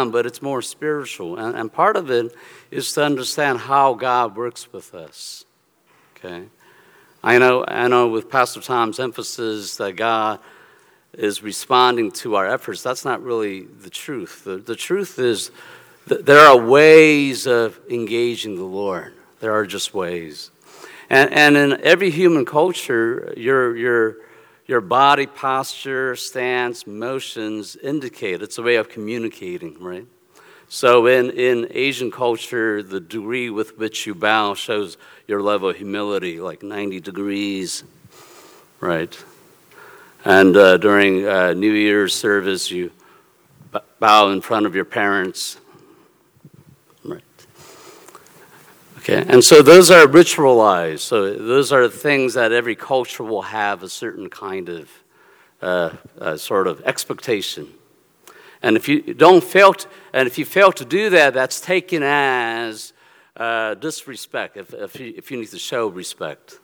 fun, but it's more spiritual. And part of it is to understand how God works with us. Okay? I know with Pastor Tom's emphasis that God is responding to our efforts, that's not really the truth. The truth is that there are ways of engaging the Lord. There are just ways. And in every human culture, your body posture, stance, motions indicate. It's a way of communicating, right? So in Asian culture, the degree with which you bow shows your level of humility, like 90 degrees, right? And during New Year's service, you bow in front of your parents, right? Okay, and so those are ritualized. So those are things that every culture will have a certain kind of sort of expectation. And if you fail to do that, that's taken as disrespect. If you need to show respect,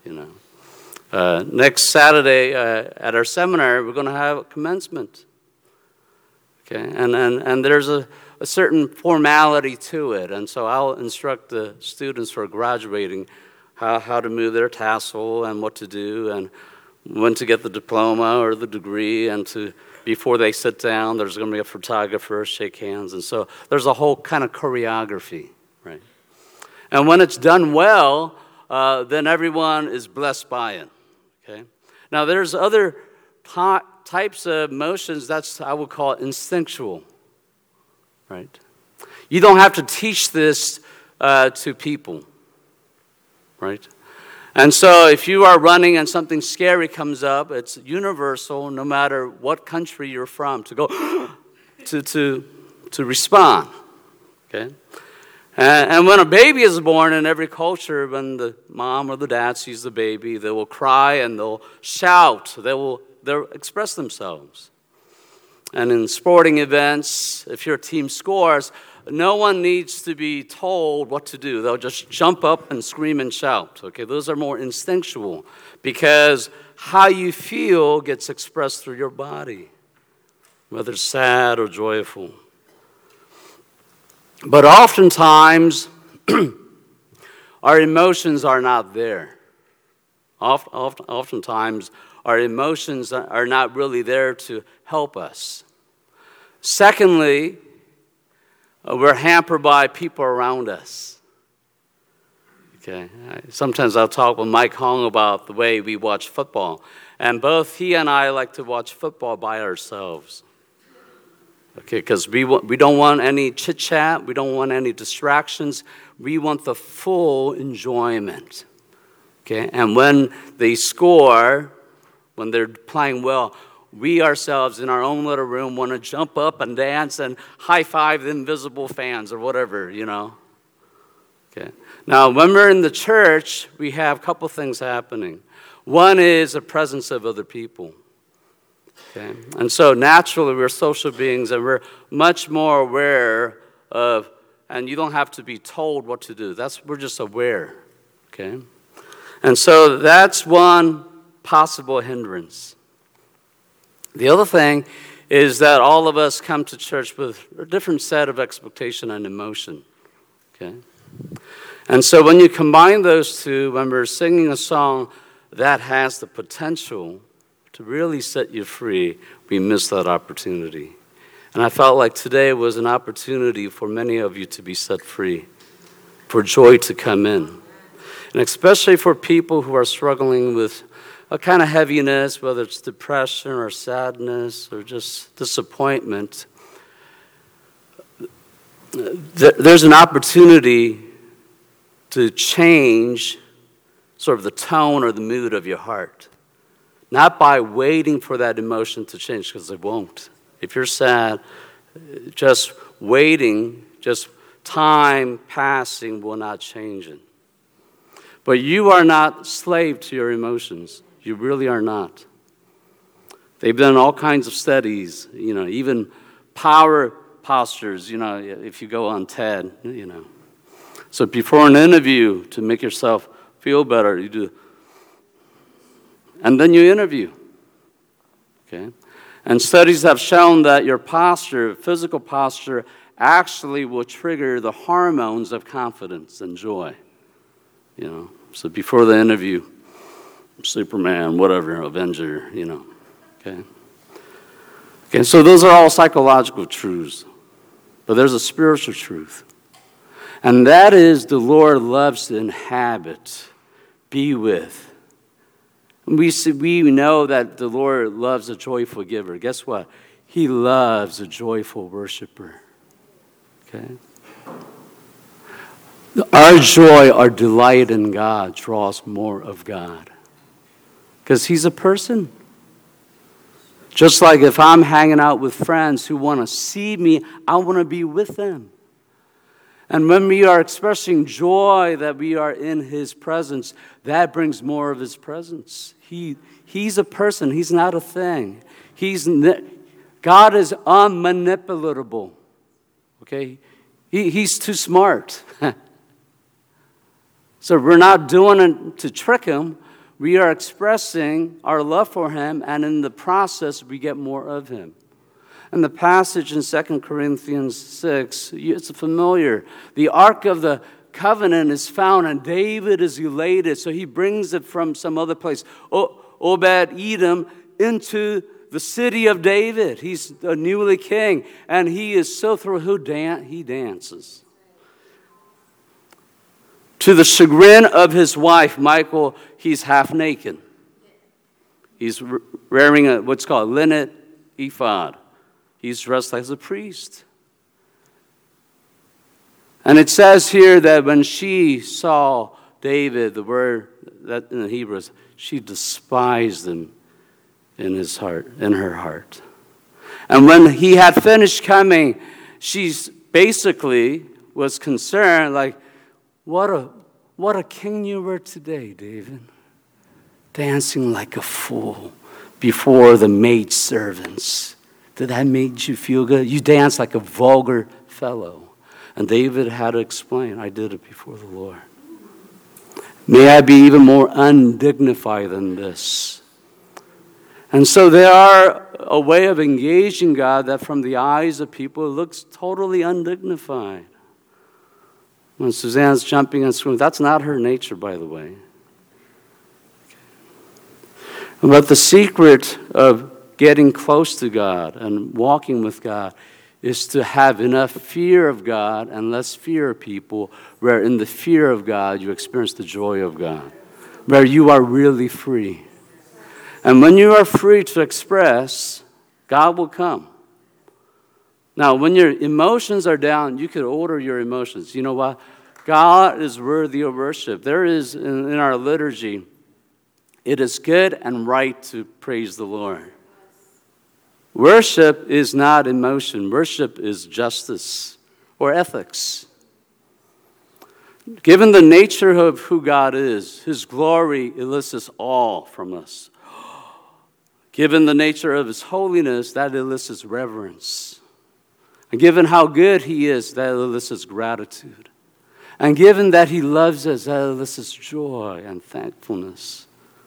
Next Saturday at our seminar, we're going to have a commencement. Okay, and there's a certain formality to it, and so I'll instruct the students who are graduating how to move their tassel and what to do and when to get the diploma or the degree, and before they sit down, there's going to be a photographer, shake hands, and so there's a whole kind of choreography, right? And when it's done well, then everyone is blessed by it. Okay. Now there's other types of motions that's I would call instinctual, right? You don't have to teach this to people, right? And so if you are running and something scary comes up, it's universal, no matter what country you're from, to go to respond. Okay? And when a baby is born in every culture, when the mom or the dad sees the baby, they will cry and they'll shout. They'll express themselves. And in sporting events, if your team scores, no one needs to be told what to do. They'll just jump up and scream and shout. Okay, those are more instinctual because how you feel gets expressed through your body, whether sad or joyful. But oftentimes, our emotions are not there. Oftentimes, our emotions are not really there to help us. Secondly, we're hampered by people around us. Okay. Sometimes I'll talk with Mike Hong about the way we watch football. And both he and I like to watch football by ourselves. Okay, because we don't want any chit-chat. We don't want any distractions. We want the full enjoyment. Okay, and when they score, when they're playing well, we ourselves in our own little room want to jump up and dance and high-five the invisible fans or whatever, Okay. Now, when we're in the church, we have a couple things happening. One is the presence of other people. Okay. And so naturally, we're social beings and we're much more aware of, and you don't have to be told what to do. We're just aware. Okay. And so that's one possible hindrance. The other thing is that all of us come to church with a different set of expectation and emotion. Okay? And so when you combine those two, when we're singing a song that has the potential to really set you free, we miss that opportunity. And I felt like today was an opportunity for many of you to be set free, for joy to come in. And especially for people who are struggling with a kind of heaviness, whether it's depression or sadness or just disappointment, there's an opportunity to change sort of the tone or the mood of your heart. Not by waiting for that emotion to change, because it won't. If you're sad, just waiting, just time passing will not change it. But you are not slave to your emotions. You really are not. They've done all kinds of studies, even power postures, if you go on TED, So before an interview, to make yourself feel better, you do. And then you interview. Okay? And studies have shown that your posture, physical posture, actually will trigger the hormones of confidence and joy. So before the interview, Superman, whatever, Avenger, okay? Okay, so those are all psychological truths. But there's a spiritual truth. And that is the Lord loves to inhabit, be with. And we know that the Lord loves a joyful giver. Guess what? He loves a joyful worshiper. Okay? Our joy, our delight in God draws more of God. Because He's a person. Just like if I'm hanging out with friends who want to see me, I want to be with them. And when we are expressing joy that we are in His presence, that brings more of His presence. He's a person. He's not a thing. God is unmanipulatable. Okay? He's too smart. So we're not doing it to trick Him. We are expressing our love for Him, and in the process, we get more of Him. And the passage in 2 Corinthians 6, it's familiar. The Ark of the Covenant is found, and David is elated, so he brings it from some other place. Obed-Edom into the city of David. He's a newly king, and he is so thrilled, he dances. To the chagrin of his wife, Michal, he's half naked. He's wearing what's called a linen ephod. He's dressed as a priest. And it says here that when she saw David, the word that in the Hebrew is, she despised him in her heart. And when he had finished coming, she basically was concerned, like, what a king you were today, David. Dancing like a fool before the maidservants. Did that make you feel good? You danced like a vulgar fellow. And David had to explain, I did it before the Lord. May I be even more undignified than this. And so there are a way of engaging God that from the eyes of people looks totally undignified. When Suzanne's jumping and screaming, that's not her nature, by the way. But the secret of getting close to God and walking with God is to have enough fear of God and less fear of people, where in the fear of God you experience the joy of God, where you are really free. And when you are free to express, God will come. Now, when your emotions are down, you could order your emotions. You know what? God is worthy of worship. There is, in our liturgy, it is good and right to praise the Lord. Worship is not emotion. Worship is justice or ethics. Given the nature of who God is, His glory elicits awe from us. Given the nature of His holiness, that elicits reverence. And given how good He is, that elicits gratitude. And given that He loves us, that elicits joy and thankfulness.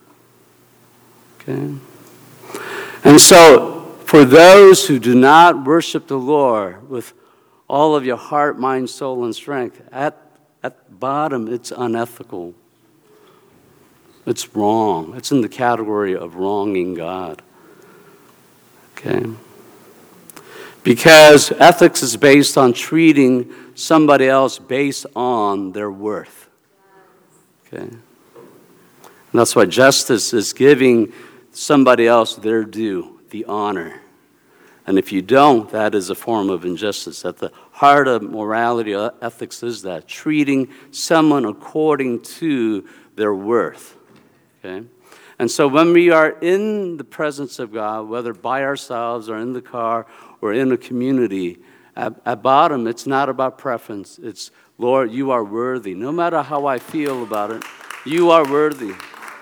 Okay? And so, for those who do not worship the Lord with all of your heart, mind, soul, and strength, at bottom, it's unethical. It's wrong. It's in the category of wronging God. Okay? Because ethics is based on treating somebody else based on their worth. Okay? And that's why justice is giving somebody else their due, the honor. And if you don't, that is a form of injustice. At the heart of morality, ethics is that, treating someone according to their worth. Okay? And so when we are in the presence of God, whether by ourselves or in the car or in a community, at bottom, it's not about preference. It's, Lord, you are worthy. No matter how I feel about it, you are worthy.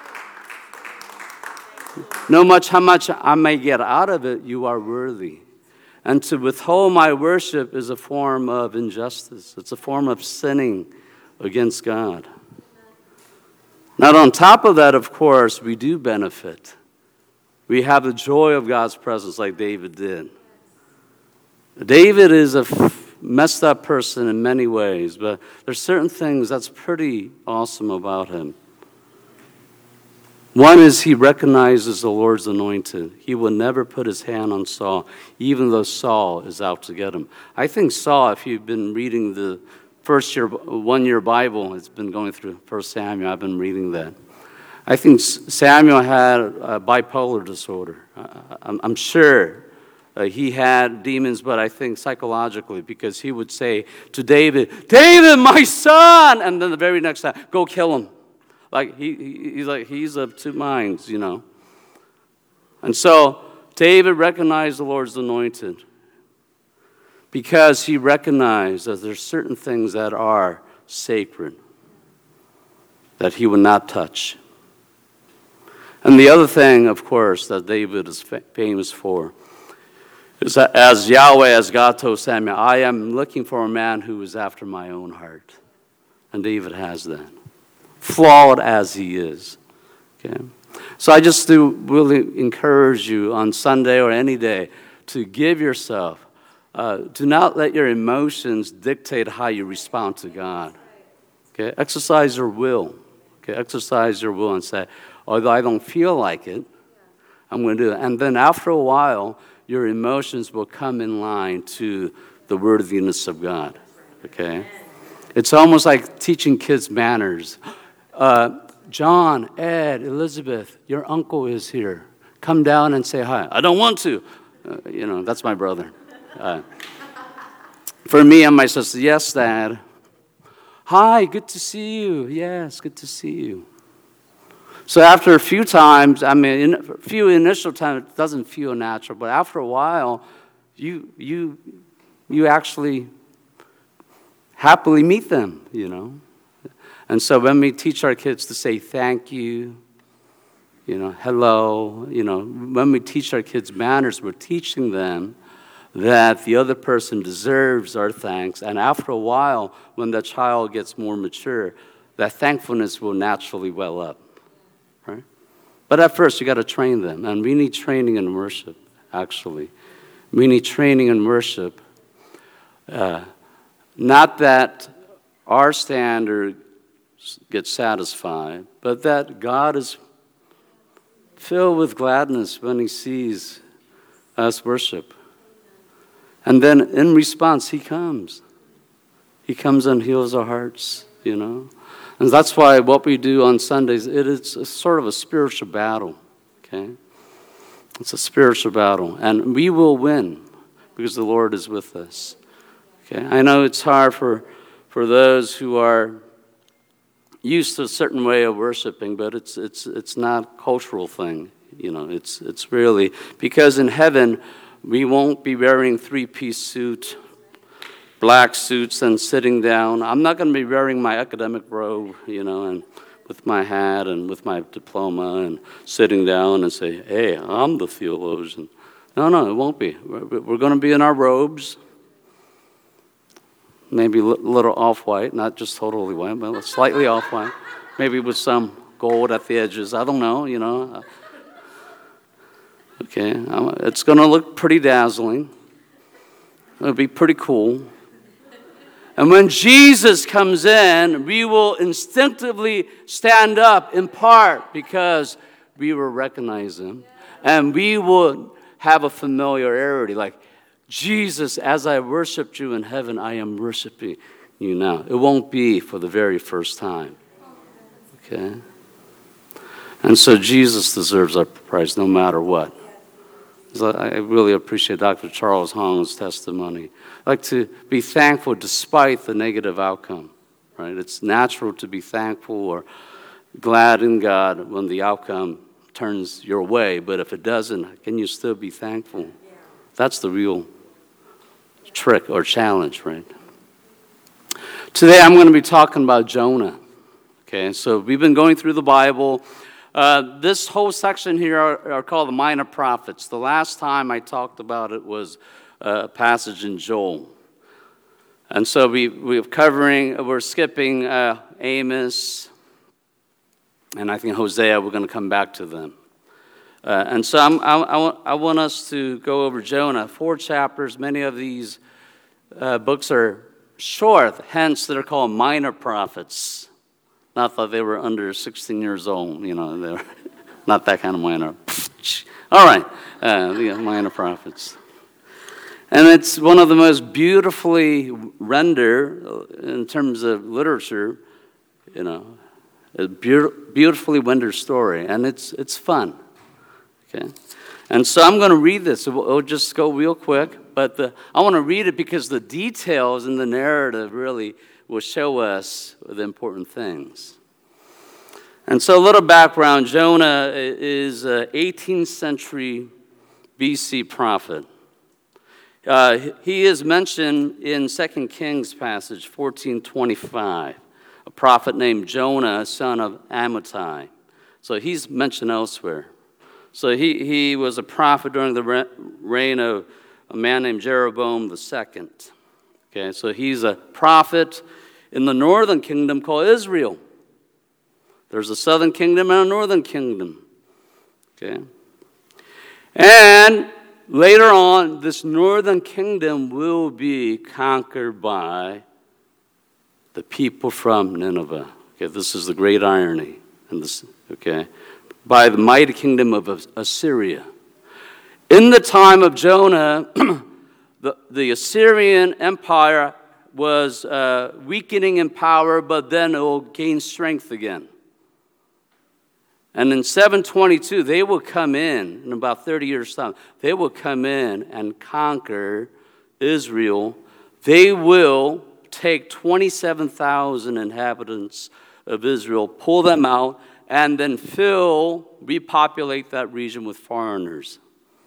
No matter how much I may get out of it, you are worthy. And to withhold my worship is a form of injustice. It's a form of sinning against God. Now, on top of that, of course, we do benefit. We have the joy of God's presence like David did. David is a messed up person in many ways, but there's certain things that's pretty awesome about him. One is he recognizes the Lord's anointed. He will never put his hand on Saul, even though Saul is out to get him. I think Saul, if you've been reading the one-year Bible, it's been going through 1 Samuel, I've been reading that. I think Samuel had a bipolar disorder. I'm sure he had demons, but I think psychologically, because he would say to David, "David, my son!" And then the very next time, "Go kill him." Like he's of two minds, you know. And so David recognized the Lord's anointed because he recognized that there's certain things that are sacred that he would not touch. And the other thing, of course, that David is famous for is that as Yahweh, as God told Samuel, I am looking for a man who is after my own heart. And David has that. Flawed as he is. Okay? So I just do really encourage you on Sunday or any day to give yourself. Do not let your emotions dictate how you respond to God. Okay? Exercise your will. Okay? Exercise your will and say, although I don't feel like it, I'm going to do it. And then after a while, your emotions will come in line to the worthiness of God. Okay? It's almost like teaching kids manners. John, Ed, Elizabeth, your uncle is here. Come down and say hi. I don't want to. That's my brother. For me and my sister, yes, Dad. Hi, good to see you. Yes, good to see you. So after a few times, a few initial times, it doesn't feel natural. But after a while, you actually happily meet them, you know. And so when we teach our kids to say thank you, hello, when we teach our kids manners, we're teaching them that the other person deserves our thanks. And after a while, when the child gets more mature, that thankfulness will naturally well up. Right? But at first, you got to train them. And we need training in worship, actually. We need training in worship. Not that our standard gets satisfied, but that God is filled with gladness when he sees us worship. And then in response, he comes. He comes and heals our hearts, And that's why what we do on Sundays, it's a sort of a spiritual battle, okay? It's a spiritual battle. And we will win because the Lord is with us, okay? I know it's hard for those who are used to a certain way of worshiping, but it's not a cultural thing, It's really, because in heaven, we won't be wearing three-piece suit, black suits, and sitting down. I'm not going to be wearing my academic robe, and with my hat and with my diploma and sitting down and say, hey, I'm the theologian. No, it won't be. We're going to be in our robes, maybe a little off-white, not just totally white, but slightly off-white, maybe with some gold at the edges. I don't know, Okay, it's going to look pretty dazzling. It'll be pretty cool. And when Jesus comes in, we will instinctively stand up in part because we will recognize him. And we will have a familiarity like, Jesus, as I worshiped you in heaven, I am worshiping you now. It won't be for the very first time. Okay? And so Jesus deserves our praise no matter what. I really appreciate Dr. Charles Hong's testimony. I like to be thankful despite the negative outcome, right? It's natural to be thankful or glad in God when the outcome turns your way, but if it doesn't, can you still be thankful? Yeah. That's the real trick or challenge, right? Today I'm going to be talking about Jonah. Okay, so we've been going through the Bible. This whole section here are called the Minor Prophets. The last time I talked about it was a passage in Joel. And so we're skipping Amos, and I think Hosea, we're going to come back to them. And so I want us to go over Jonah, 4 chapters. Many of these books are short, hence they're called minor prophets. Not that they were under 16 years old, they were not that kind of minor. All right, minor prophets. And it's one of the most beautifully rendered, in terms of literature, a beautifully rendered story, and it's fun. Okay, and so I'm going to read this. We'll just go real quick, but I want to read it because the details in the narrative really will show us the important things. And so a little background. Jonah is an 18th century BC prophet. He is mentioned in 2 Kings passage 14:25, a prophet named Jonah, son of Amittai. So he's mentioned elsewhere. So he was a prophet during the reign of a man named Jeroboam II. Okay, so he's a prophet in the northern kingdom called Israel. There's a southern kingdom and a northern kingdom. Okay, and later on, this northern kingdom will be conquered by the people from Nineveh. Okay, this is the great irony in this. Okay. By the mighty kingdom of Assyria. In the time of Jonah, the Assyrian Empire was weakening in power, but then it will gain strength again. And in 722, they will come in about 30 years' time, they will come in and conquer Israel. They will take 27,000 inhabitants of Israel, pull them out, and then repopulate that region with foreigners.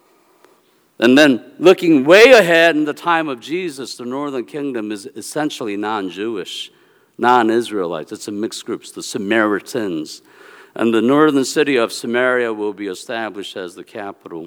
And then looking way ahead in the time of Jesus, the northern kingdom is essentially non-Jewish, non-Israelites. It's a mixed group, the Samaritans. And the northern city of Samaria will be established as the capital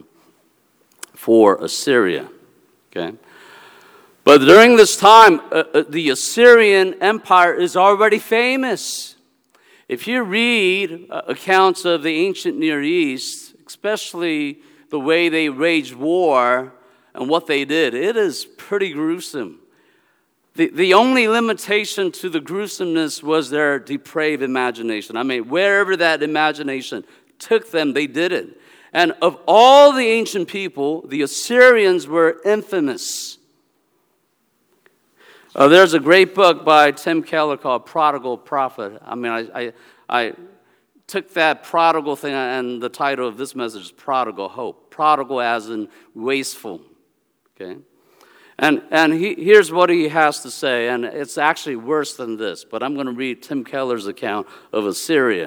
for Assyria. Okay? But during this time, the Assyrian Empire is already famous. If you read accounts of the ancient Near East, especially the way they waged war and what they did, it is pretty gruesome. The only limitation to the gruesomeness was their depraved imagination. I mean, wherever that imagination took them, they did it. And of all the ancient people, the Assyrians were infamous. There's a great book by Tim Keller called Prodigal Prophet. I mean, I took that prodigal thing, and the title of this message is Prodigal Hope. Prodigal as in wasteful. Okay? And here's what he has to say, and it's actually worse than this, but I'm going to read Tim Keller's account of Assyria.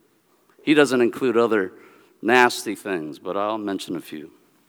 He doesn't include other nasty things, but I'll mention a few.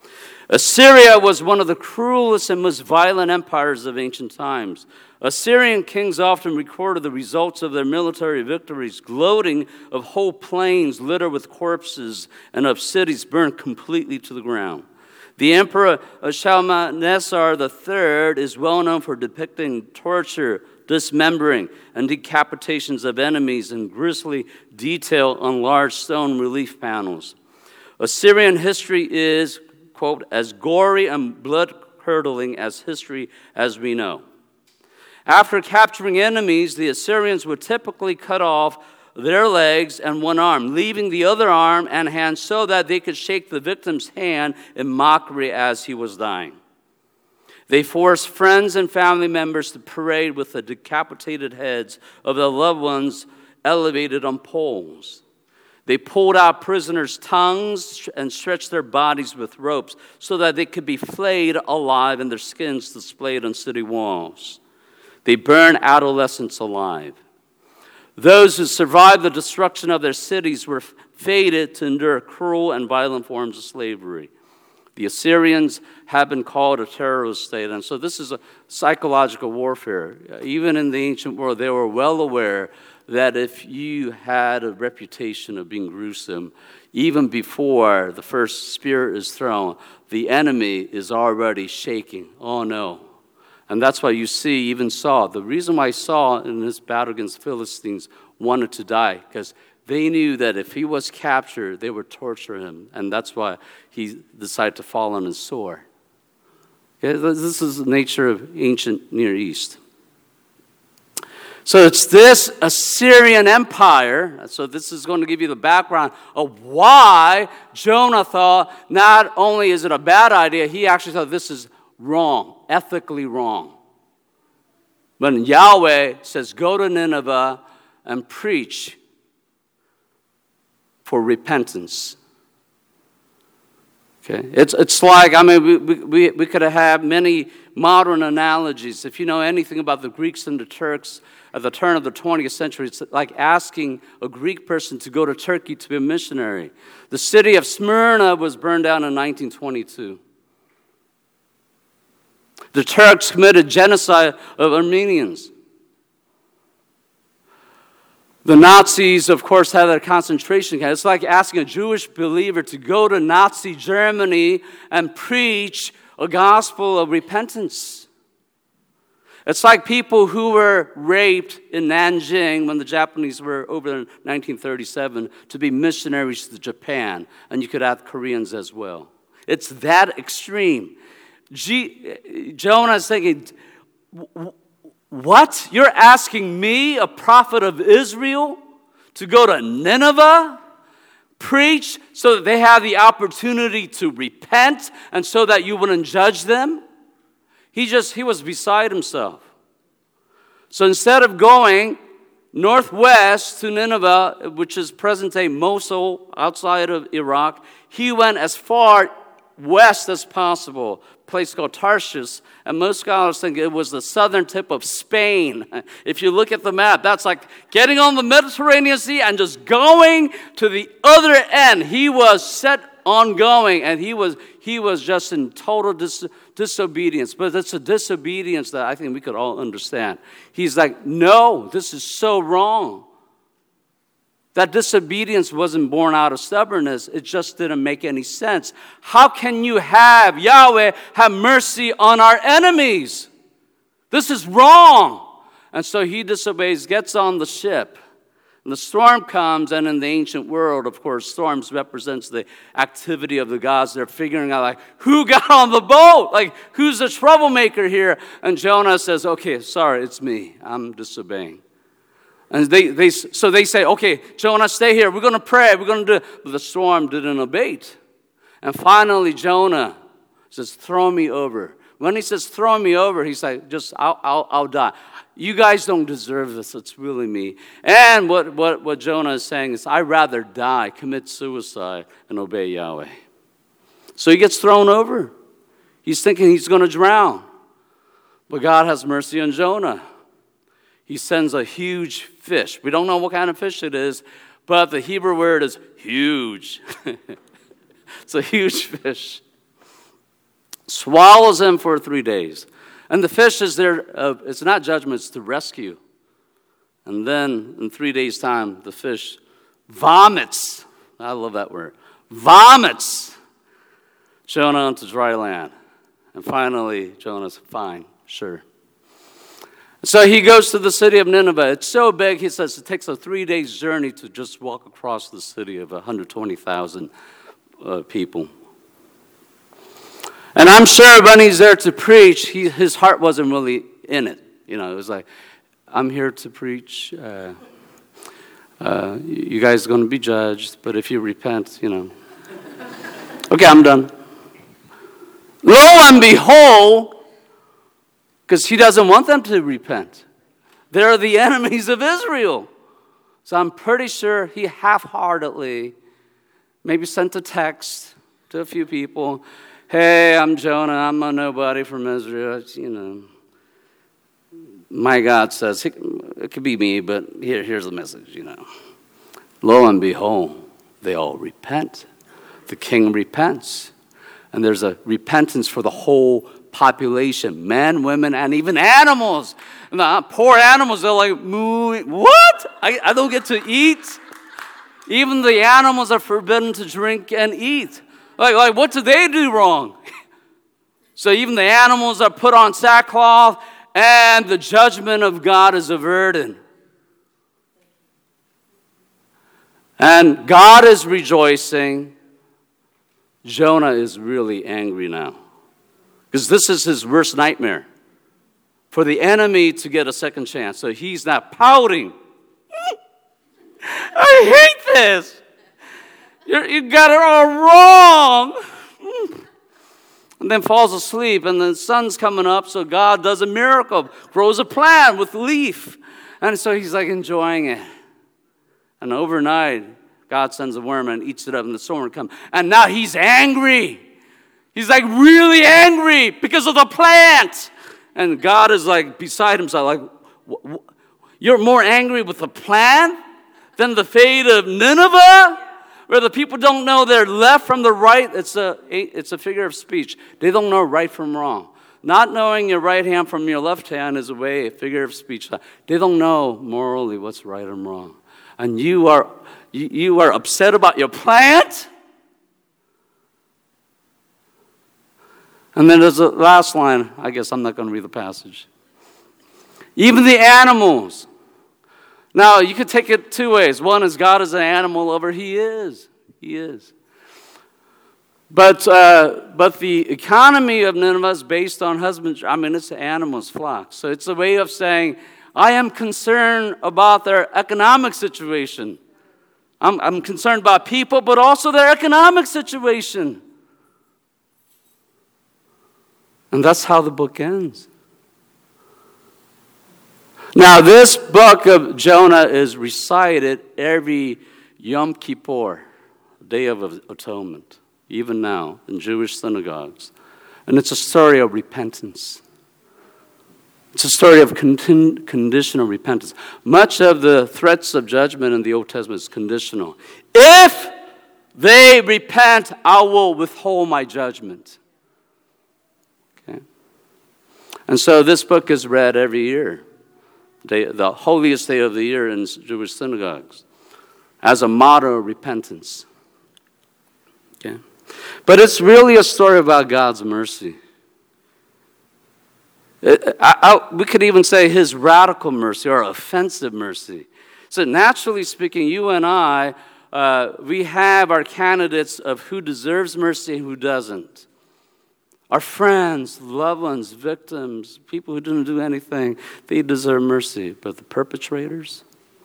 Assyria was one of the cruelest and most violent empires of ancient times. Assyrian kings often recorded the results of their military victories, gloating of whole plains littered with corpses and of cities burned completely to the ground. The emperor Shalmaneser III is well known for depicting torture, dismembering, and decapitations of enemies in grisly detail on large stone relief panels. Assyrian history is, quote, as gory and blood-curdling as history as we know. After capturing enemies, the Assyrians would typically cut off their legs and one arm, leaving the other arm and hand so that they could shake the victim's hand in mockery as he was dying. They forced friends and family members to parade with the decapitated heads of their loved ones elevated on poles. They pulled out prisoners' tongues and stretched their bodies with ropes so that they could be flayed alive and their skins displayed on city walls. They burned adolescents alive. Those who survived the destruction of their cities were fated to endure cruel and violent forms of slavery. The Assyrians have been called a terrorist state, and so this is a psychological warfare. Even in the ancient world, they were well aware that if you had a reputation of being gruesome, even before the first spear is thrown, the enemy is already shaking. Oh no. And that's why you see even Saul. The reason why Saul in his battle against Philistines wanted to die, because They knew that if he was captured, they would torture him. And that's why he decided to fall on his sword. Okay, this is the nature of ancient Near East. So it's this Assyrian Empire. So this is going to give you the background of why Jonah thought not only is it a bad idea, he actually thought this is wrong, ethically wrong. But Yahweh says, go to Nineveh and preach for repentance. Okay, it's like, I mean, we could have many modern analogies. If you know anything about the Greeks and the Turks at the turn of the 20th century, it's like asking a Greek person to go to Turkey to be a missionary. The city of Smyrna was burned down in 1922. The Turks committed genocide of Armenians. The Nazis, of course, had a concentration camp. It's like asking a Jewish believer to go to Nazi Germany and preach a gospel of repentance. It's like people who were raped in Nanjing when the Japanese were over there in 1937 to be missionaries to Japan. And you could add Koreans as well. It's that extreme. Jonah is thinking, what? You're asking me, a prophet of Israel, to go to Nineveh, preach so that they have the opportunity to repent and so that you wouldn't judge them? He was beside himself. So instead of going northwest to Nineveh, which is present-day Mosul outside of Iraq, he went as far west as possible, a place called Tarshish, and most scholars think it was the southern tip of Spain. If you look at the map, that's like getting on the Mediterranean Sea and just going to the other end. He was set on going, and he was just in total disobedience. But it's a disobedience that I think we could all understand. He's like, no, this is so wrong. That disobedience wasn't born out of stubbornness. It just didn't make any sense. How can you have Yahweh have mercy on our enemies? This is wrong. And so he disobeys, gets on the ship. And the storm comes, and in the ancient world, of course, storms represents the activity of the gods. They're figuring out, like, who got on the boat? Like, who's the troublemaker here? And Jonah says, okay, sorry, it's me. I'm disobeying. And they say, okay, Jonah, stay here. We're going to pray. We're going to do it. But the storm didn't abate. And finally, Jonah says, throw me over. When he says, throw me over, he's like, I'll die. You guys don't deserve this. It's really me. And what Jonah is saying is, I'd rather die, commit suicide, and obey Yahweh. So he gets thrown over. He's thinking he's going to drown. But God has mercy on Jonah. He sends a huge fish. We don't know what kind of fish it is, but the Hebrew word is huge. It's a huge fish. Swallows him for 3 days. And the fish is there, it's not judgment, it's to rescue. And then in 3 days' time, the fish vomits. I love that word. Vomits Jonah onto dry land. And finally, Jonah's fine, sure. So he goes to the city of Nineveh. It's so big, he says, it takes a 3 days journey to just walk across the city of 120,000 people. And I'm sure when he's there to preach, his heart wasn't really in it. You know, it was like, I'm here to preach. You guys are going to be judged, but if you repent, you know. Okay, I'm done. Lo and behold, because he doesn't want them to repent. They're the enemies of Israel. So I'm pretty sure he half-heartedly maybe sent a text to a few people. Hey, I'm Jonah. I'm a nobody from Israel. You know, my God says, it could be me, but here's the message, you know. Lo and behold, they all repent. The king repents. And there's a repentance for the whole population, men, women, and even animals. And the poor animals, they're like, mooing. What? I don't get to eat? Even the animals are forbidden to drink and eat. Like what do they do wrong? So even the animals are put on sackcloth, and the judgment of God is averted. And God is rejoicing. Jonah is really angry now. Because this is his worst nightmare. For the enemy to get a second chance. So he's not pouting. I hate this. You got it all wrong. And then falls asleep, and the sun's coming up, so God does a miracle, grows a plant with leaf. And so he's like enjoying it. And overnight, God sends a worm and eats it up, and the storm comes. And now he's angry. He's like really angry because of the plant. And God is like beside himself, like, you're more angry with the plant than the fate of Nineveh? Where the people don't know their left from the right. It's a figure of speech. They don't know right from wrong. Not knowing your right hand from your left hand is a figure of speech. They don't know morally what's right and wrong. And you are upset about your plant? And then there's the last line. I guess I'm not going to read the passage. Even the animals. Now, you could take it two ways. One is God is an animal lover. He is. He is. But the economy of Nineveh is based on husbandry. I mean, it's animals, flocks. So it's a way of saying, I am concerned about their economic situation. I'm concerned about people, but also their economic situation. And that's how the book ends. Now, this book of Jonah is recited every Yom Kippur, Day of Atonement, even now in Jewish synagogues. And it's a story of repentance. It's a story of conditional repentance. Much of the threats of judgment in the Old Testament is conditional. If they repent, I will withhold my judgment. Okay? And so this book is read every year. The holiest day of the year in Jewish synagogues, as a model of repentance. Okay? But it's really a story about God's mercy. We could even say his radical mercy or offensive mercy. So naturally speaking, you and I, we have our candidates of who deserves mercy and who doesn't. Our friends, loved ones, victims, people who didn't do anything, they deserve mercy. But the perpetrators,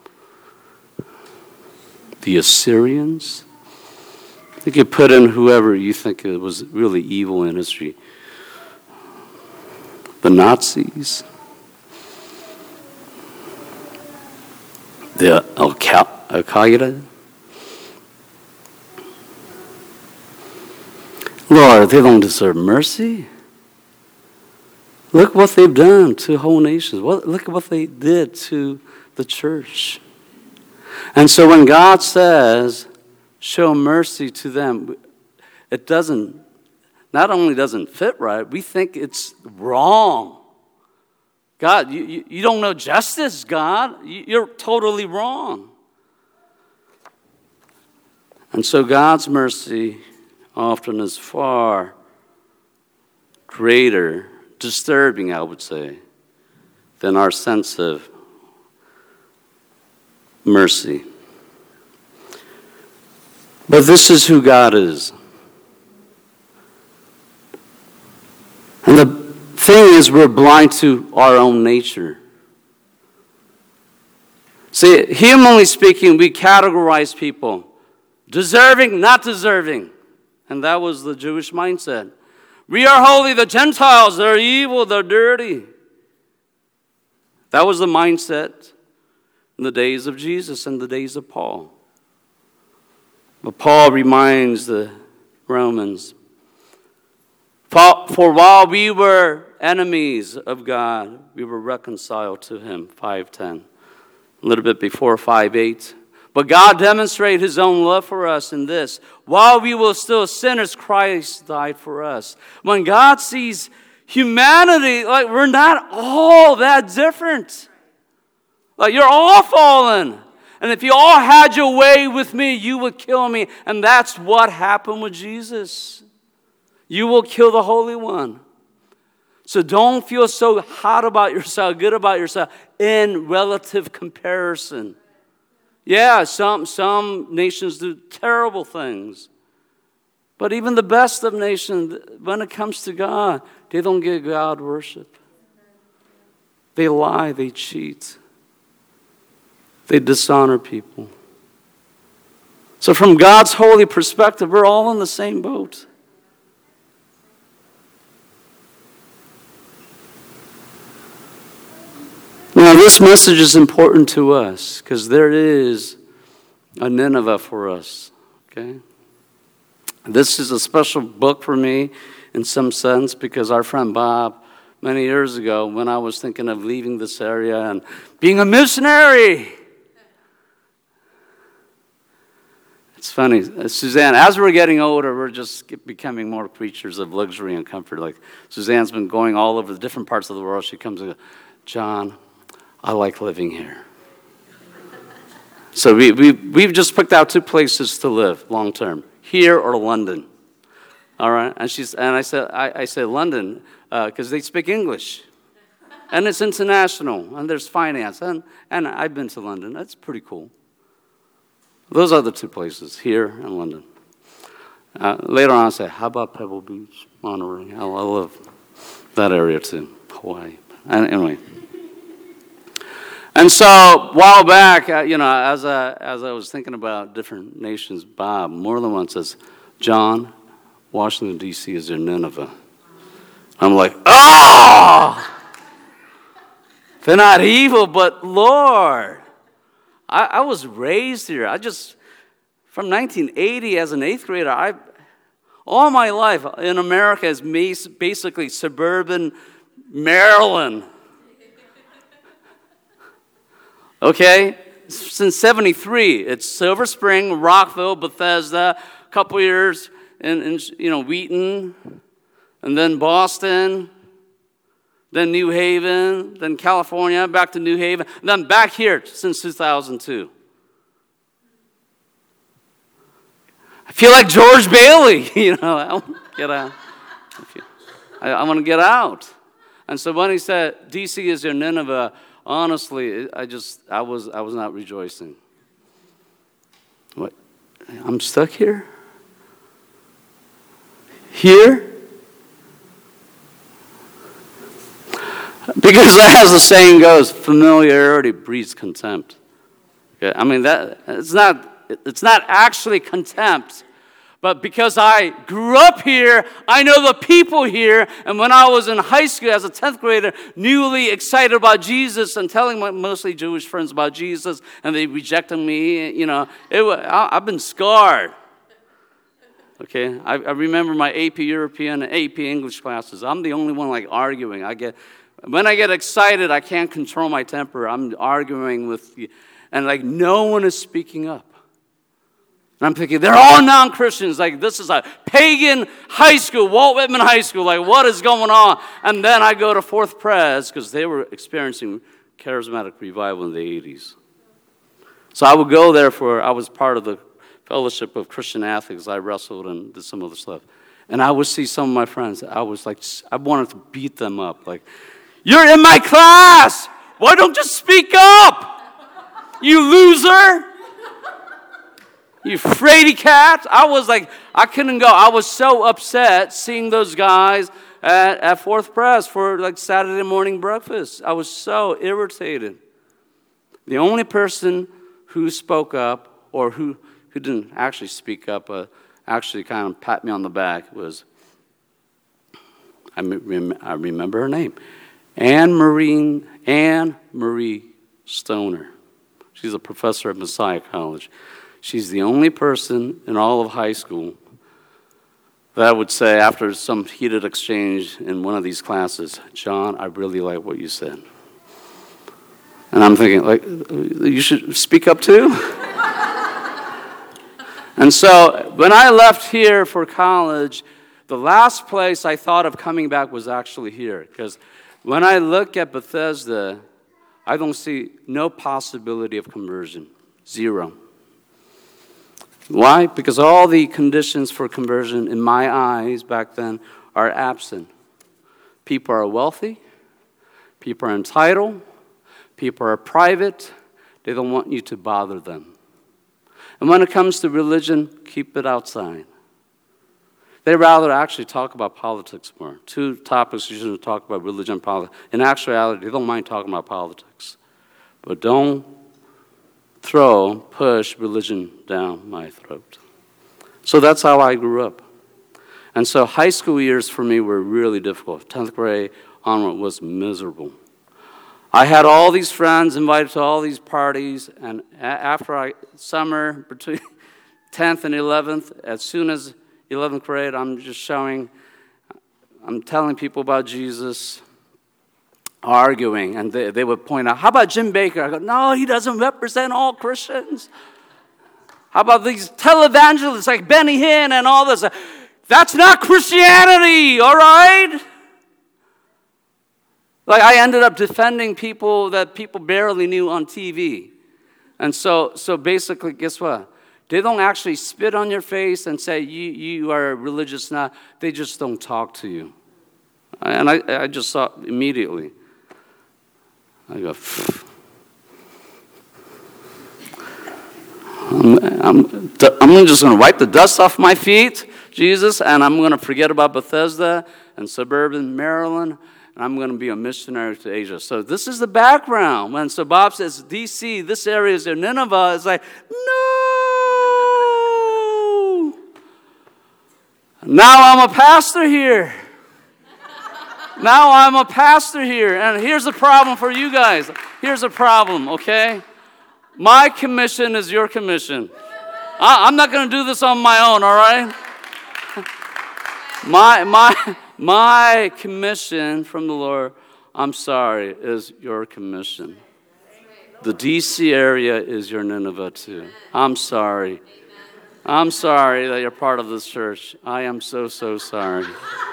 the Assyrians, you could put in whoever you think was really evil in history. The Nazis, the Al-Qaeda. Lord, they don't deserve mercy. Look what they've done to whole nations. Look at what they did to the church. And so when God says, show mercy to them, it not only doesn't fit right, we think it's wrong. God, you don't know justice, God. You're totally wrong. And so God's mercy often is far greater, disturbing, I would say, than our sense of mercy. But this is who God is. And the thing is, we're blind to our own nature. See, humanly speaking, we categorize people. Deserving, not deserving. And that was the Jewish mindset. We are holy, the Gentiles, they're evil, they're dirty. That was the mindset in the days of Jesus and the days of Paul. But Paul reminds the Romans, for while we were enemies of God, we were reconciled to him, 5:10. A little bit before 5:8. But God demonstrated his own love for us in this. While we were still sinners, Christ died for us. When God sees humanity, like we're not all that different. Like you're all fallen. And if you all had your way with me, you would kill me. And that's what happened with Jesus. You will kill the Holy One. So don't feel so hot about yourself, good about yourself, in relative comparison. Yeah, some nations do terrible things. But even the best of nations, when it comes to God, they don't give God worship. They lie, they cheat. They dishonor people. So from God's holy perspective, we're all in the same boat. Now, this message is important to us because there is a Nineveh for us. Okay? This is a special book for me in some sense because our friend Bob, many years ago, when I was thinking of leaving this area and being a missionary. It's funny, Suzanne, as we're getting older, we're just becoming more creatures of luxury and comfort. Like Suzanne's been going all over the different parts of the world. She comes and goes, John, I like living here. So we've just picked out 2 places to live long term, here or London. All right, and I said London because they speak English, and it's international, and there's finance, and I've been to London. That's pretty cool. Those are the 2 places, here and London. Later on, I say, how about Pebble Beach, Monterey? I love that area too, Hawaii. Anyway. And so, a while back, as I was thinking about different nations, Bob more than once says, John, Washington, D.C. is your Nineveh. I'm like, oh! They're not evil, but Lord. I was raised here. From 1980 as an 8th grader, all my life in America is basically suburban Maryland. Okay? Since 73, it's Silver Spring, Rockville, Bethesda, a couple years in Wheaton, and then Boston, then New Haven, then California, back to New Haven, and then back here since 2002. I feel like George Bailey, I want to get out. I want to get out. And so when he said, D.C. is your Nineveh, honestly, I was not rejoicing. What? I'm stuck here? Here? Because as the saying goes, familiarity breeds contempt. Okay? I mean, it's not actually contempt, but because I grew up here, I know the people here, and when I was in high school as a 10th grader, newly excited about Jesus and telling my mostly Jewish friends about Jesus, and they rejected me, I've been scarred. Okay, I remember my AP European and AP English classes. I'm the only one arguing. When I get excited, I can't control my temper. I'm arguing with you. And no one is speaking up. And I'm thinking, they're all non-Christians. This is a pagan high school, Walt Whitman High School. What is going on? And then I go to Fourth Pres because they were experiencing charismatic revival in the 80s. So I would go there I was part of the Fellowship of Christian Athletes. I wrestled and did some other stuff. And I would see some of my friends. I wanted to beat them up. You're in my class. Why don't you speak up? You loser. You fraidy cat. I couldn't go. I was so upset seeing those guys at Fourth Pres for Saturday morning breakfast. I was so irritated. The only person who spoke up, or who didn't actually speak up, actually kind of pat me on the back was, I remember her name, Anne Marie Stoner. She's a professor at Messiah College. She's the only person in all of high school that would say, after some heated exchange in one of these classes, John, I really like what you said. And I'm thinking, you should speak up too? And so when I left here for college, the last place I thought of coming back was actually here. Because when I look at Bethesda, I don't see no possibility of conversion. Zero. Why? Because all the conditions for conversion in my eyes back then are absent. People are wealthy. People are entitled. People are private. They don't want you to bother them. And when it comes to religion, keep it outside. They rather actually talk about politics more. Two topics you shouldn't talk about: religion and politics. In actuality, they don't mind talking about politics. But don't push religion down my throat. So that's how I grew up. And so high school years for me were really difficult. 10th grade onward was miserable. I had all these friends invited to all these parties, and after summer between 10th and 11th, as soon as 11th grade, I'm telling people about Jesus, arguing, and they would point out, how about Jim Baker? I go, no, he doesn't represent all Christians. How about these televangelists like Benny Hinn and all this? That's not Christianity, all right? Like, I ended up defending people that people barely knew on TV. And so basically, guess what? They don't actually spit on your face and say, you are religious now. They just don't talk to you. And I just saw immediately. I go, I'm just going to wipe the dust off my feet, Jesus, and I'm going to forget about Bethesda and suburban Maryland, and I'm going to be a missionary to Asia. So this is the background. When so Bob says, D.C., this area is their Nineveh, it's like, no! Now I'm a pastor here. And here's the problem for you guys. Here's the problem, okay? My commission is your commission. I'm not going to do this on my own, all right? My commission from the Lord, I'm sorry, is your commission. The D.C. area is your Nineveh too. I'm sorry. I'm sorry that you're part of this church. I am so sorry.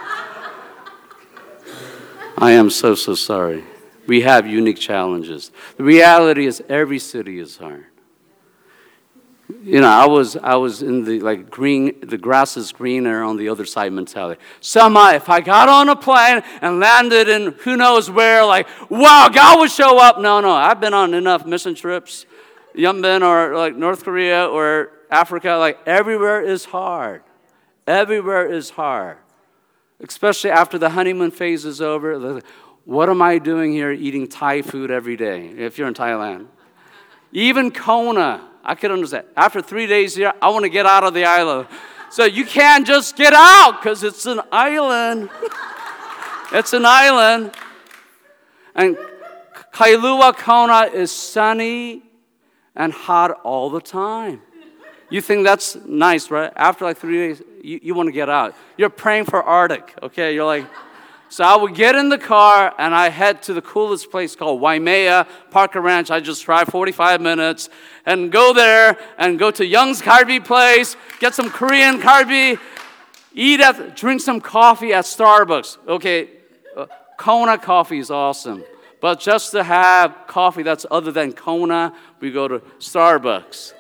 I am so sorry. We have unique challenges. The reality is every city is hard. You know, I was in the grass is greener on the other side mentality. Somehow, if I got on a plane and landed in who knows where, like, wow, God would show up. No, I've been on enough mission trips, Yemen or like North Korea or Africa. Like, everywhere is hard. Everywhere is hard. Especially after the honeymoon phase is over. What am I doing here eating Thai food every day if you're in Thailand? Even Kona, I could understand. After 3 days here, I want to get out of the island. So you can't just get out because it's an island. It's an island. And Kailua, Kona is sunny and hot all the time. You think that's nice, right? After like 3 days, you want to get out. You're praying for Arctic, okay? You're like, so I would get in the car and I head to the coolest place called Waimea Parker Ranch. I just drive 45 minutes and go there and go to Young's Kalbi place, get some Korean kalbi, drink some coffee at Starbucks. Okay, Kona coffee is awesome. But just to have coffee that's other than Kona, we go to Starbucks.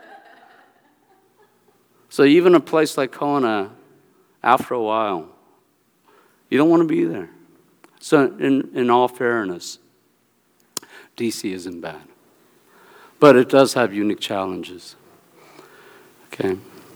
So even a place like Kona, after a while, you don't want to be there. So in all fairness, D.C. isn't bad. But it does have unique challenges. Okay?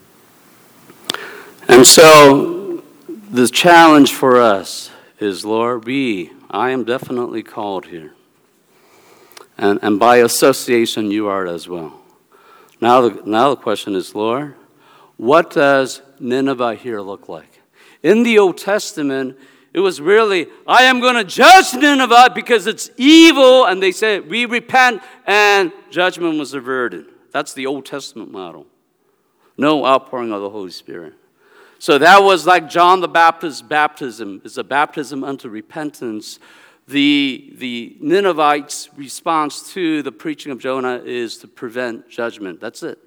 And so the challenge for us is, Lord, I am definitely called here. And by association, you are as well. Now the question is, Lord, what does Nineveh here look like? In the Old Testament, it was really, I am going to judge Nineveh because it's evil. And they said, we repent, and judgment was averted. That's the Old Testament model. No outpouring of the Holy Spirit. So that was like John the Baptist's baptism. It's a baptism unto repentance. The Ninevites' response to the preaching of Jonah is to prevent judgment. That's it.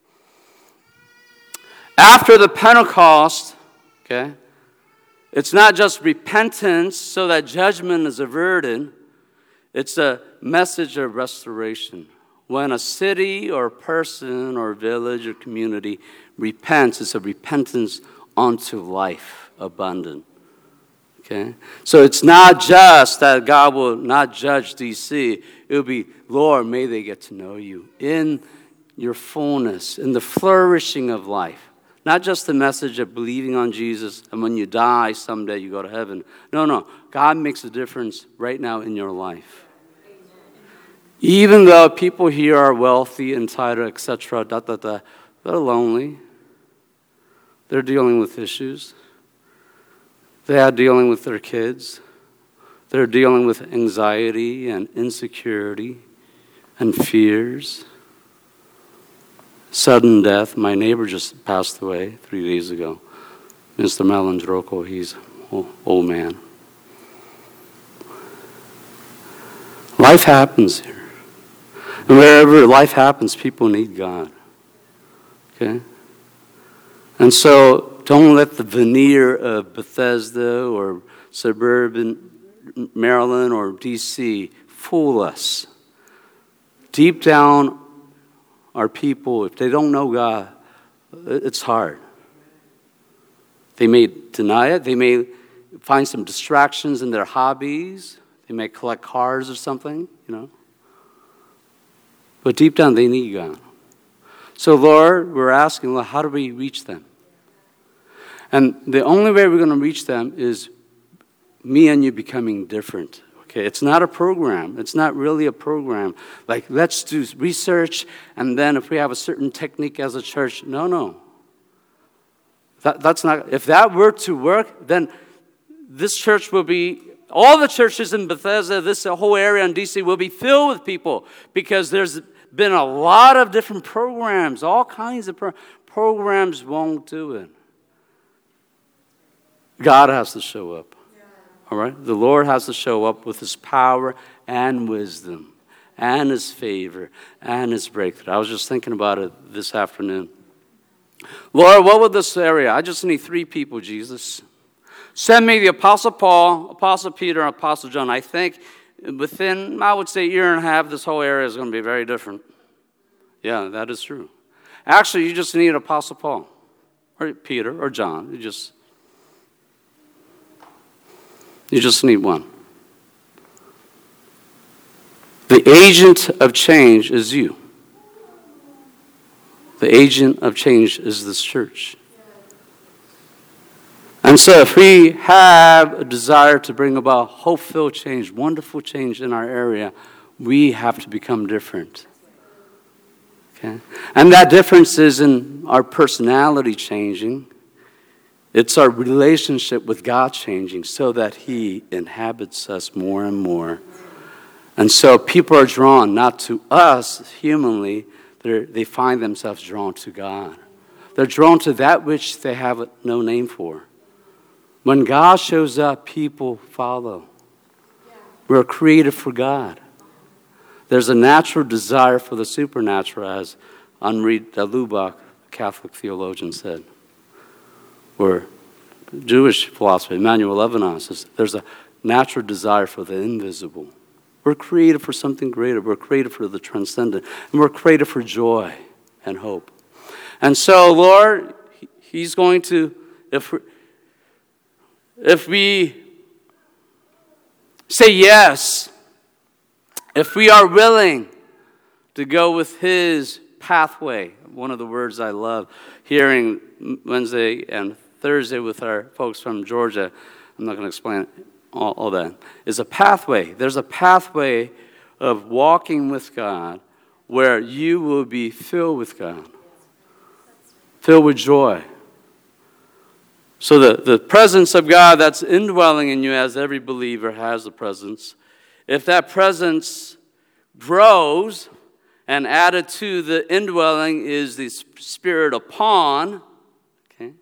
After the Pentecost, okay, it's not just repentance so that judgment is averted. It's a message of restoration. When a city or person or village or community repents, it's a repentance unto life abundant. Okay? So it's not just that God will not judge D.C. It will be, Lord, may they get to know you in your fullness, in the flourishing of life. Not just the message of believing on Jesus and when you die someday you go to heaven. No. God makes a difference right now in your life. Even though people here are wealthy, entitled, etc., they're lonely. They're dealing with issues. They are dealing with their kids. They're dealing with anxiety and insecurity and fears. Sudden death. My neighbor just passed away 3 days ago. Mr. Malandroko, he's an old man. Life happens here. And wherever life happens, people need God. Okay? And so don't let the veneer of Bethesda or suburban Maryland or D.C. fool us. Deep down, our people, if they don't know God, it's hard. They may deny it. They may find some distractions in their hobbies. They may collect cars or something, But deep down, they need God. So, Lord, we're asking, how do we reach them? And the only way we're going to reach them is me and you becoming different. Okay, it's not a program. It's not really a program. Like, let's do research, and then if we have a certain technique as a church, no. That's not. If that were to work, then this church will be, all the churches in Bethesda, this whole area in D.C. will be filled with people because there's been a lot of different programs, all kinds of programs won't do it. God has to show up. All right? The Lord has to show up with his power and wisdom and his favor and his breakthrough. I was just thinking about it this afternoon. Lord, what would this area? I just need 3 people, Jesus. Send me the Apostle Paul, Apostle Peter, and Apostle John. I think within, I would say, a year and a half, this whole area is going to be very different. Yeah, that is true. Actually, you just need Apostle Paul or Peter or John. You just need one. The agent of change is you. The agent of change is this church. And so if we have a desire to bring about hope-filled change, wonderful change in our area, we have to become different. Okay? And that difference is in our personality changing. It's our relationship with God changing so that he inhabits us more and more. And so people are drawn not to us humanly, they find themselves drawn to God. They're drawn to that which they have no name for. When God shows up, people follow. We're created for God. There's a natural desire for the supernatural, as Henri de Lubac, a Catholic theologian, said. Or Jewish philosopher, Emmanuel Levinas, says there's a natural desire for the invisible. We're created for something greater. We're created for the transcendent. And we're created for joy and hope. And so, Lord, he's going to, if we say yes, if we are willing to go with his pathway, one of the words I love hearing Wednesday and Thursday with our folks from Georgia, I'm not going to explain all that, is a pathway. There's a pathway of walking with God where you will be filled with God, filled with joy. So the presence of God that's indwelling in you, as every believer has a presence, if that presence grows, and added to the indwelling is the spirit upon, okay?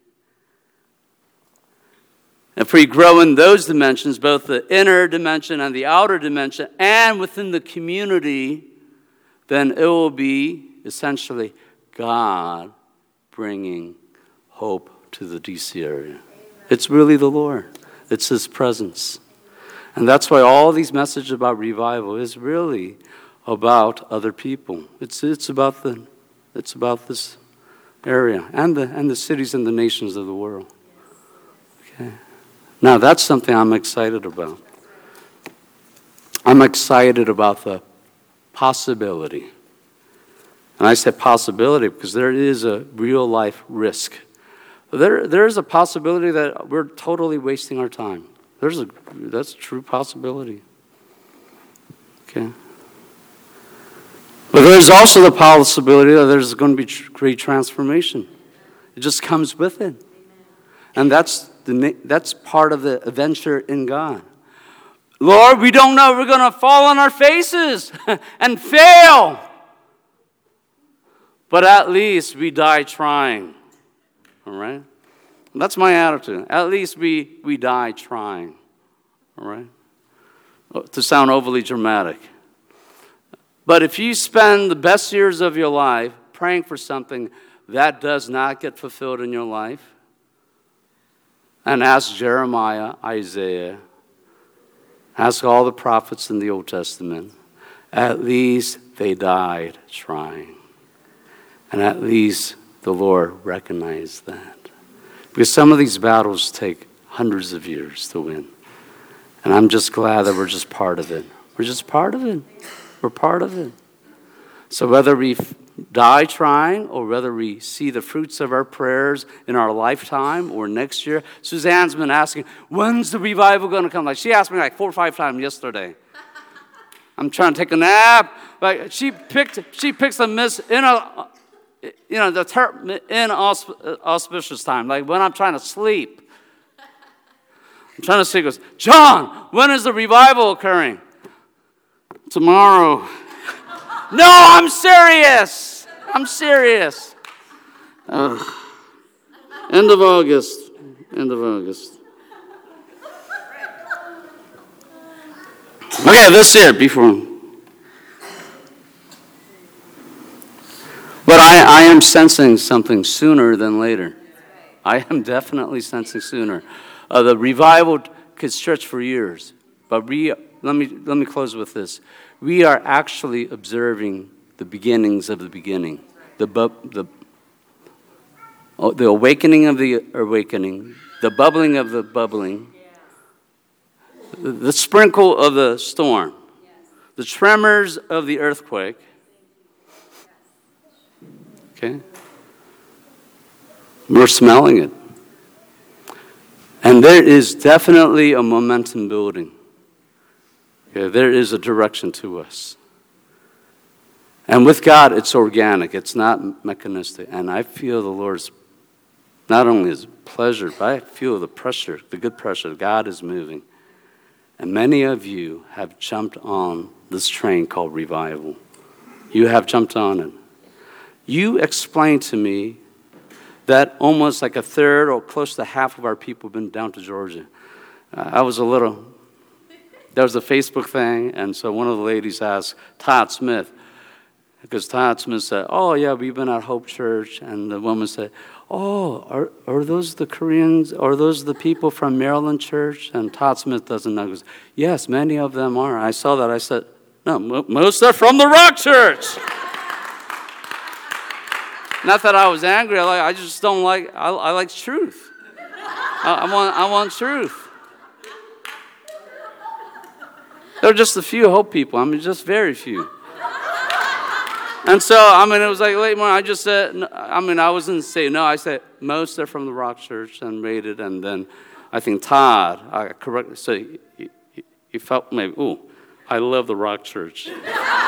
If we grow in those dimensions, both the inner dimension and the outer dimension, and within the community, then it will be essentially God bringing hope to the DC area. It's really the Lord. It's his presence. And that's why all these messages about revival is really about other people. It's about this area and the cities and the nations of the world. Okay. Now that's something I'm excited about. I'm excited about the possibility. And I say possibility because there is a real life risk. There is a possibility that we're totally wasting our time. That's a true possibility. Okay. But there's also the possibility that there's going to be great transformation. It just comes with it. And that's part of the adventure in God. Lord, we don't know if we're going to fall on our faces and fail. But at least we die trying. All right? That's my attitude. At least we die trying. All right? To sound overly dramatic. But if you spend the best years of your life praying for something that does not get fulfilled in your life, and ask Jeremiah, Isaiah, ask all the prophets in the Old Testament, at least they died trying. And at least the Lord recognized that. Because some of these battles take hundreds of years to win. And I'm just glad that we're just part of it. We're just part of it. We're part of it. So whether we die trying or whether we see the fruits of our prayers in our lifetime or next year, Suzanne's been asking, when's the revival going to come? Like she asked me like 4 or 5 times yesterday. I'm trying to take a nap. Like she picks the inauspicious time, like when I'm trying to sleep. I'm trying to sleep. Goes, John, when is the revival occurring? Tomorrow. No, I'm serious. I'm serious. End of August. End of August. Okay, this year before. But I am sensing something sooner than later. I am definitely sensing sooner. The revival could stretch for years. But let me close with this. We are actually observing the beginnings of the beginning. The awakening of the awakening. The bubbling of the bubbling. The sprinkle of the storm. The tremors of the earthquake. Okay? We're smelling it. And there is definitely a momentum building. Okay, there is a direction to us. And with God, it's organic. It's not mechanistic. And I feel the Lord's, not only his pleasure, but I feel the pressure, the good pressure. God is moving. And many of you have jumped on this train called revival. You have jumped on it. You explained to me that almost like a third or close to half of our people have been down to Georgia. There was a Facebook thing, and so one of the ladies asked Todd Smith, because Todd Smith said, oh, yeah, we've been at Hope Church, and the woman said, oh, are those the Koreans, are those the people from Maryland Church? And Todd Smith doesn't know. He goes, yes, many of them are. I saw that. I said, no, most are from the Rock Church. Not that I was angry. I just don't like. I like truth. I want truth. There are just a few Hope people. I mean, just very few. And so, it was like late morning. I just said. I wasn't saying no. I said most are from the Rock Church and rated, and then I think Todd. I correctly so he felt maybe. Ooh, I love the Rock Church. And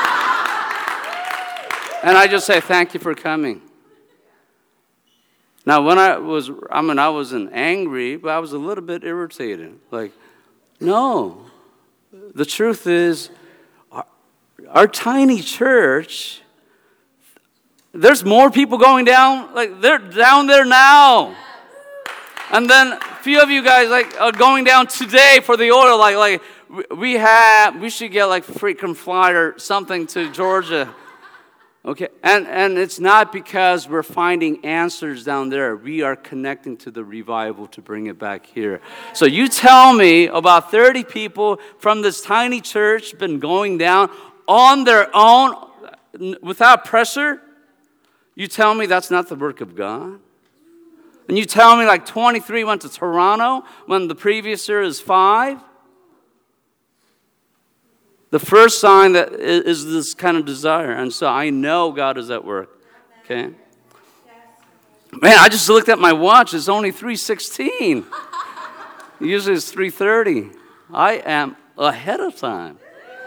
I just say thank you for coming. Now, when I wasn't angry, but I was a little bit irritated. Like, no. The truth is, our tiny church, there's more people going down. Like, they're down there now. And then a few of you guys, are going down today for the oil. We should get, freaking flyer something to Georgia. Okay, and it's not because we're finding answers down there. We are connecting to the revival to bring it back here. So you tell me about 30 people from this tiny church been going down on their own without pressure. You tell me that's not the work of God? And you tell me 23 went to Toronto when the previous year is 5? The first sign that is this kind of desire. And so I know God is at work. Okay? Man, I just looked at my watch. It's only 3:16. Usually it's 3:30. I am ahead of time.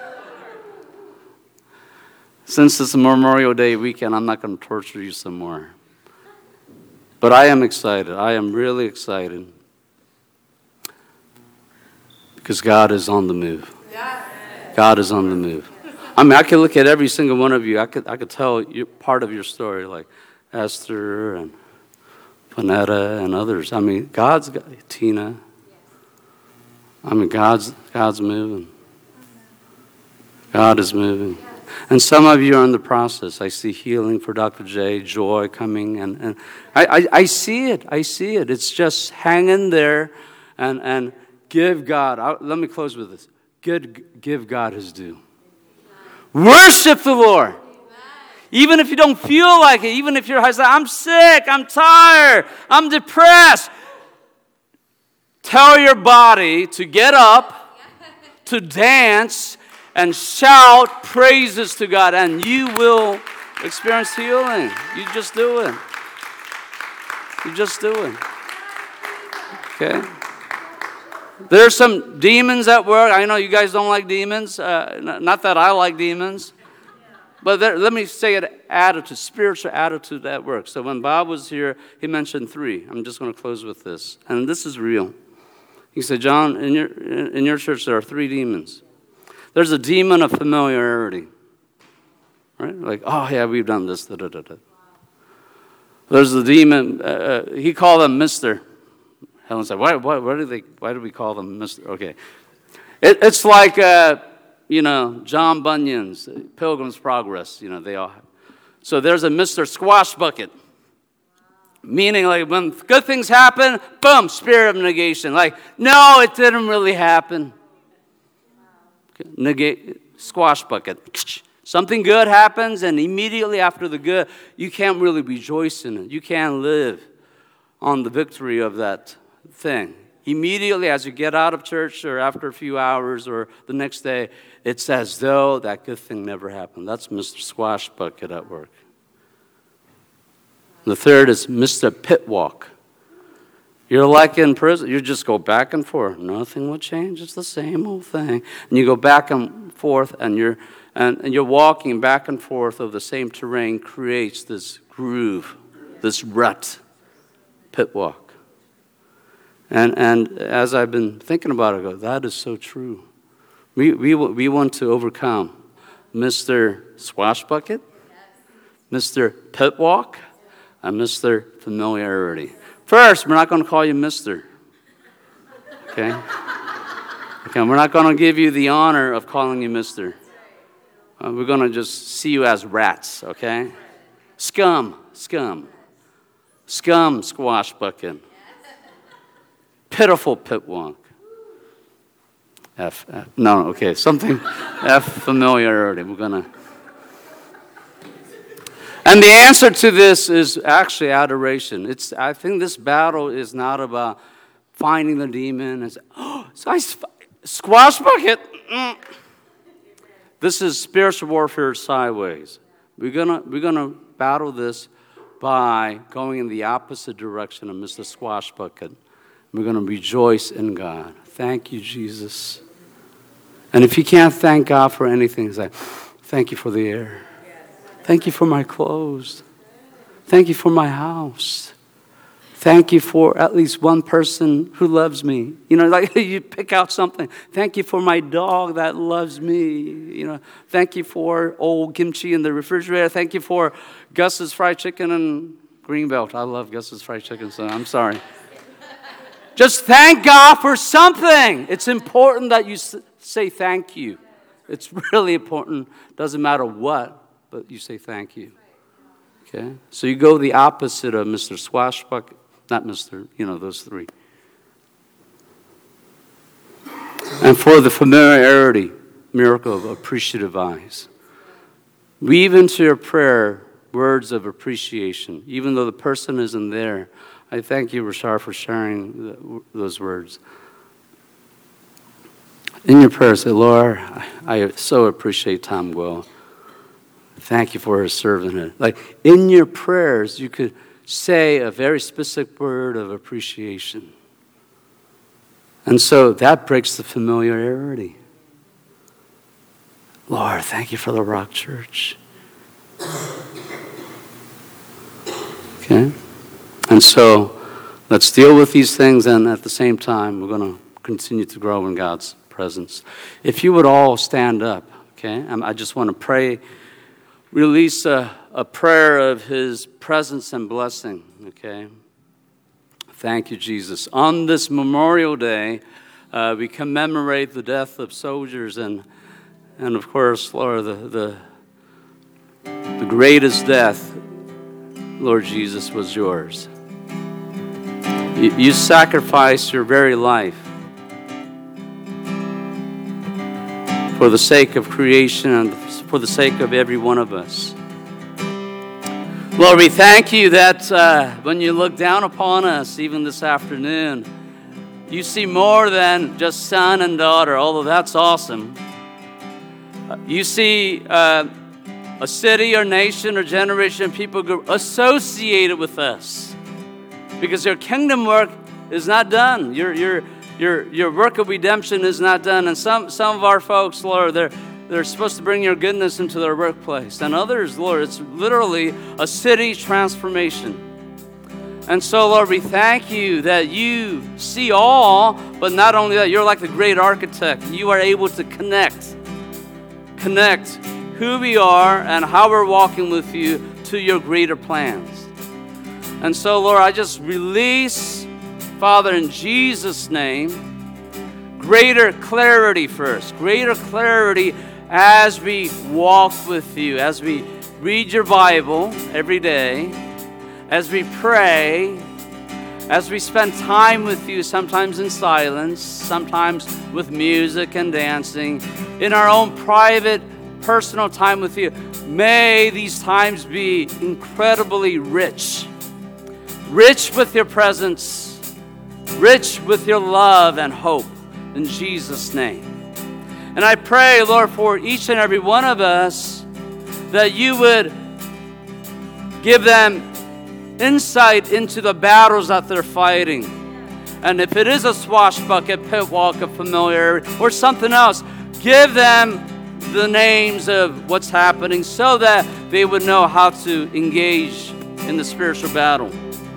Since it's Memorial Day weekend, I'm not going to torture you some more. But I am excited. I am really excited. Because God is on the move. God is on the move. I mean, I could look at every single one of you. I could tell you part of your story, like Esther and Panetta and others. I mean, Tina. I mean, God's moving. God is moving. And some of you are in the process. I see healing for Dr. J, joy coming. And I see it. I see it. It's just hang in there and give God. Let me close with this. Give God his due. Worship the Lord. Even if you don't feel like it. Even if you're I'm sick. I'm tired. I'm depressed. Tell your body to get up, to dance, and shout praises to God, and you will experience healing. You just do it. You just do it. Okay? There's some demons at work. I know you guys don't like demons. Not that I like demons. But let me say an attitude, spiritual attitude at work. So when Bob was here, he mentioned 3. I'm just going to close with this. And this is real. He said, John, in your church there are 3 demons. There's a demon of familiarity. Right? Like, oh yeah, we've done this. Da, da, da, da. There's the demon, he called them Mr. Helen said, why do we call them Mr.? Okay. It's like, John Bunyan's Pilgrim's Progress. They all have. So there's a Mr. Squash Bucket. Meaning, like, when good things happen, boom, spirit of negation. Like, no, it didn't really happen. Squash bucket. Something good happens, and immediately after the good, you can't really rejoice in it. You can't live on the victory of that thing. Immediately as you get out of church or after a few hours or the next day, it's as though that good thing never happened. That's Mr. Squash Bucket at work. The third is Mr. Pit Walk. You're like in prison. You just go back and forth. Nothing will change. It's the same old thing. And you go back and forth, and you're walking back and forth of the same terrain creates this groove, this rut, pit walk. And as I've been thinking about it, I go, that is so true. We want to overcome Mr. Squash Bucket, Mr. Pit Walk, and Mr. Familiarity. First, we're not going to call you Mr. Okay? Okay, we're not going to give you the honor of calling you Mr. We're going to just see you as rats, okay? Scum, Squash Bucket. Pitiful Pit Walk. Something F, familiarity. We're going to... And the answer to this is actually adoration. I think this battle is not about finding the demon and Squash Bucket. This is spiritual warfare sideways. We're gonna battle this by going in the opposite direction of Mr. Squash Bucket. We're gonna rejoice in God. Thank you, Jesus. And if you can't thank God for anything, say, thank you for the air. Thank you for my clothes. Thank you for my house. Thank you for at least one person who loves me. Like you pick out something. Thank you for my dog that loves me. Thank you for old kimchi in the refrigerator. Thank you for Gus's fried chicken and Greenbelt. I love Gus's fried chicken, so I'm sorry. Just thank God for something. It's important that you say thank you. It's really important. Doesn't matter what. But you say thank you. Okay? So you go the opposite of Mr. Squash Bucket, not Mr., those 3. And for the familiarity, miracle of appreciative eyes. Weave into your prayer words of appreciation, even though the person isn't there. I thank you, Rashar, for sharing those words. In your prayer, say, Lord, I so appreciate Tom Guo. Thank you for his servanthood. Like in your prayers, you could say a very specific word of appreciation. And so that breaks the familiarity. Lord, thank you for the Rock Church. Okay? And so let's deal with these things, and at the same time, we're going to continue to grow in God's presence. If you would all stand up, okay? I just want to pray, release a prayer of his presence and blessing, okay? Thank you, Jesus. On this Memorial Day, we commemorate the death of soldiers, and of course, Lord, the greatest death, Lord Jesus, was yours. You sacrificed your very life for the sake of creation and for the sake of every one of us. Lord, we thank you that when you look down upon us, even this afternoon, you see more than just son and daughter, although that's awesome. You see a city or nation or generation of people associated with us, because your kingdom work is not done. Your work of redemption is not done. And some of our folks, Lord, they're supposed to bring your goodness into their workplace. And others, Lord, it's literally a city transformation. And so, Lord, we thank you that you see all, but not only that, you're like the great architect. You are able to connect who we are and how we're walking with you to your greater plans. And so, Lord, I just release, Father, in Jesus' name, greater clarity first, greater clarity as we walk with you, as we read your Bible every day, as we pray, as we spend time with you, sometimes in silence, sometimes with music and dancing, in our own private, personal time with you. May these times be incredibly rich with your presence, rich with your love and hope, in Jesus' name. And I pray, Lord, for each and every one of us, that you would give them insight into the battles that they're fighting. And if it is a swashbucket, pit walk of familiarity, or something else, give them the names of what's happening so that they would know how to engage in the spiritual battle.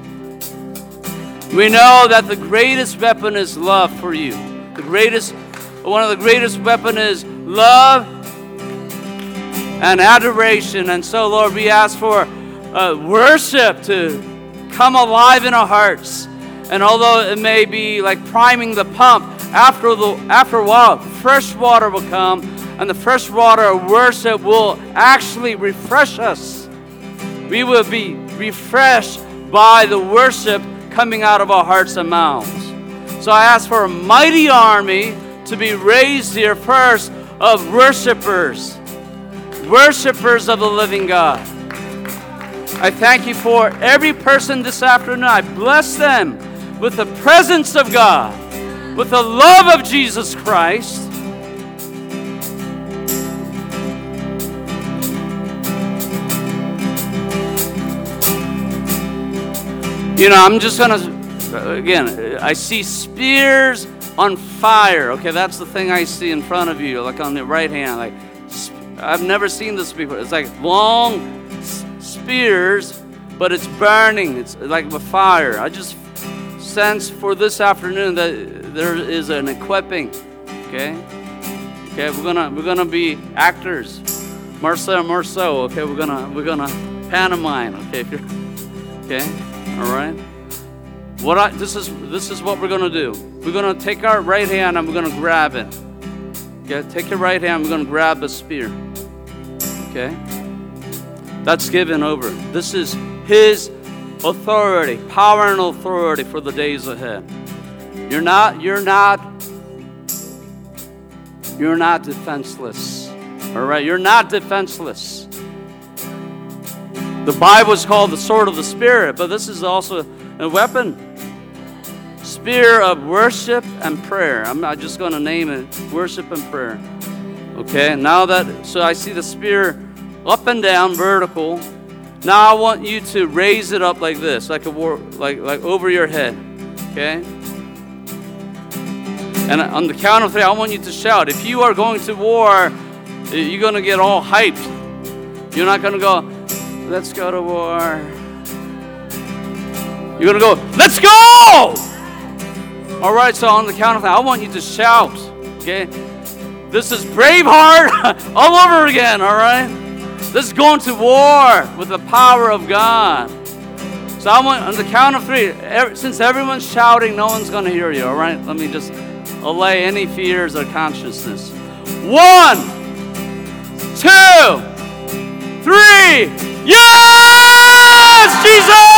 We know that the greatest weapon is love for you. One of the greatest weapons is love and adoration. And so, Lord, we ask for worship to come alive in our hearts. And although it may be like priming the pump, after a while, fresh water will come, and the fresh water of worship will actually refresh us. We will be refreshed by the worship coming out of our hearts and mouths. So I ask for a mighty army to be raised here first of worshipers of the living God. I thank you for every person this afternoon. I bless them with the presence of God, with the love of Jesus Christ. I'm just going to, again, I see spears on fire. Okay, that's the thing I see in front of you, like on the right hand. Like, I've never seen this before. It's like long spears, but it's burning. It's like a fire. I just sense for this afternoon that there is an equipping. Okay, we're gonna be actors. Marceau. Okay, we're gonna pantomime. Okay, all right. This is what we're gonna do. We're gonna take our right hand and we're gonna grab it. Okay, take your right hand. We're gonna grab the spear. Okay, that's given over. This is His authority, power and authority for the days ahead. You're not defenseless. All right, you're not defenseless. The Bible is called the sword of the Spirit, but this is also a weapon. Spear of worship and prayer. I'm not just going to name it. Worship and prayer. Okay, so I see the spear up and down, vertical. Now I want you to raise it up like this, like over your head. Okay? And on the count of 3, I want you to shout. If you are going to war, you're going to get all hyped. You're not going to go, let's go to war. You're going to go, let's go! All right, so on the count of 3, I want you to shout. Okay? This is Braveheart all over again, all right? This is going to war with the power of God. So I want, on the count of 3, since everyone's shouting, no one's going to hear you, all right? Let me just allay any fears or consciousness. 1, 2, 3. Yes, Jesus!